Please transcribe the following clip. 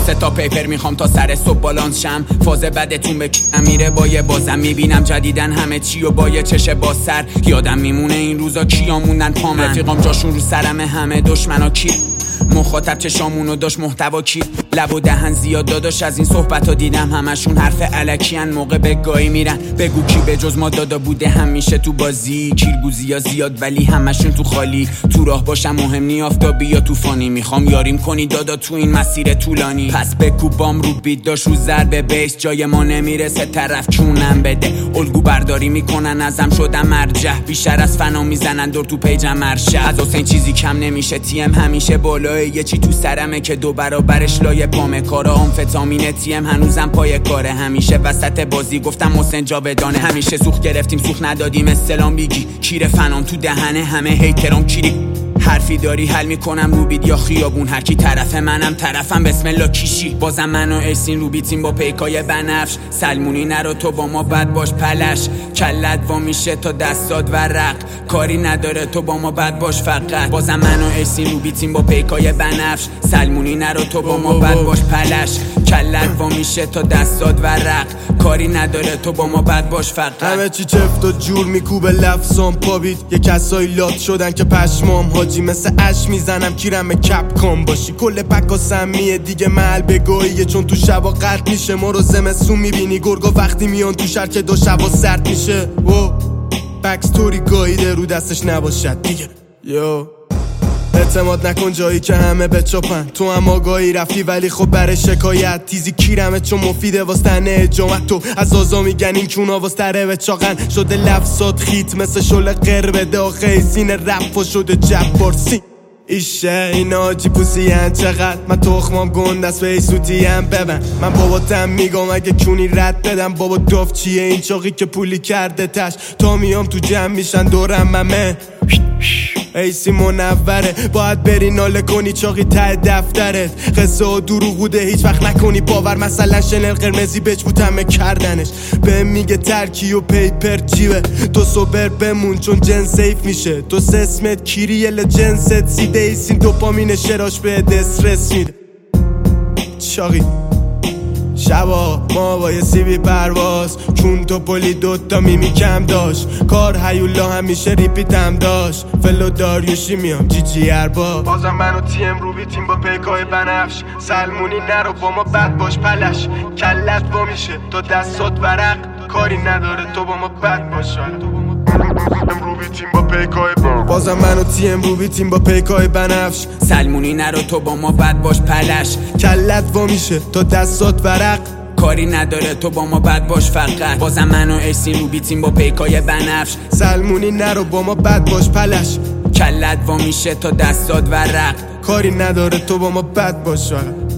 سه تا پیپر میخوام تا سر صبح بالانس شم. فاز بدتون به میره با یه بازم میبینم جدیدن همه چی و با یه چشه با سر. یادم میمونه این روزا کیا موندن پامن، رفیقام جاشون رو سرمه، همه دشمنا کی مخاطب چشامونو داشت محتوا کی. لب و دهن زیاد داداش از این صحبت ها دیدم، همشون حرف الکی ان، موقع به گاهی میرن. بگو کی به جز ما دادا بوده همیشه تو بازی، کیرگوزی ها زیاد ولی همشون تو خالی. تو راه باشم مهم نی آفتابی یا طوفانی، میخوام یاریم کنی دادا تو این مسیر طولانی. پس بکو بام رو بیت داش رو ضرب بیس، جای ما نمیرسه طرف چونم بده. الگو برداری میکنن ازم شدم مرجع، بیشتر از فنا میزنن دور تو پیجم مرشه. از حسین چیزی کم نمیشه، تیم همیشه بالاه، یه چی تو سرمه که دو برابرش لایه پامه. کارا آمفتامینه، تیم هنوزم پای کاره، همیشه وسط بازی گفتم حسین جاودانه. همیشه سوخت گرفتیم سوخت ندادیم، استلام بیگی کیر فنام تو دهنه همه هیترام کیری. حرفی داری حل میکنم رو بیت یا خیابون، هر کی طرف منم طرفم بسم الله کیشی. بازم منو ایسین رو بیتیم با پیکای بنفش، سلمونی نرو تو با ما بد باش پلش. کلت وا میشه تا دستات ورق، کاری نداره تو با ما بد باش فقط. بازم منو ایسین رو بیتیم با پیکای بنفش، سلمونی نرو تو با ما بد باش پلش. کلت وا میشه تا دستات ورق، کاری نداره تو با ما بد باش فقط. همه چی چفت و جور میکوبه لفظام پابید، یه کسایی لات شدن که پشمام حاجی. مثل اش میزنم کیرم کپ کن باشی، کل پکا سمیه دیگه محل بگوییه. چون تو شبا قرد میشه ما رو زمستون میبینی، گرگا وقتی میان تو شهر که دو شبا سرد میشه. بکستوری گاییده رو دستش نباشد دیگه. اعتماد نکن جایی که همه بچپن، تو هم آگاهی رفتی ولی خب برای شکایت. تیزی کیرمه چون مفیده واسطنه اجامت، تو از آزا میگن این چونا واسطره به چاقن. شده لفظات خیت مثل شل قربه داخل سینه رپ و شده جبار سین. ایشه این آجی پوسی هن چقدر، من تخمام گندست به ای سوتی هم ببن. من باباتم میگم اگه کونی رد بدم، بابا داف چیه این چاقی که پولی کرده تش. تا میام تو جمع میشن دورم ممه ایسی منوره، باید بری ناله کنی چاقی ته دفترت. قصه و دروغ بوده هیچ وقت نکنی باور، مثلا شنل قرمزی بچ بود همه کردنش. به میگه ترکی و پیپر چیوه، تو سوبر بمون چون جن سیف میشه. تو سسمت کیریل جنست سیده ایسین دوپامین شراش به دسترس میده. چاقی شبا ما با یه سی بی پرواز، چون تو پلی دوتا میمی کم داشت. کار هیولا همیشه ریپیتم داشت، فلو داریوشی میام جی جی اربا. بازم منو تیم رو بیتیم با پیکای بنفش، سلمونی نرو با ما بد باش پلش. کلت وا میشه تا دستات ورق، کاری نداره تو با ما بد باش. بازم منو تیم رو بیتیم با پیکای بنفش، سلمونی نرو تو با ما بد باش پلش. کلت وا میشه تا دستات ورق، کاری نداره تو با ما بد باش فقط. بازم منو ایسین رو بیتیم با پیکای بنفش، سلمونی نرو با ما بد باش پلش. کلت وا میشه تا دستات ورق، کاری نداره تو با ما بد باش فقط.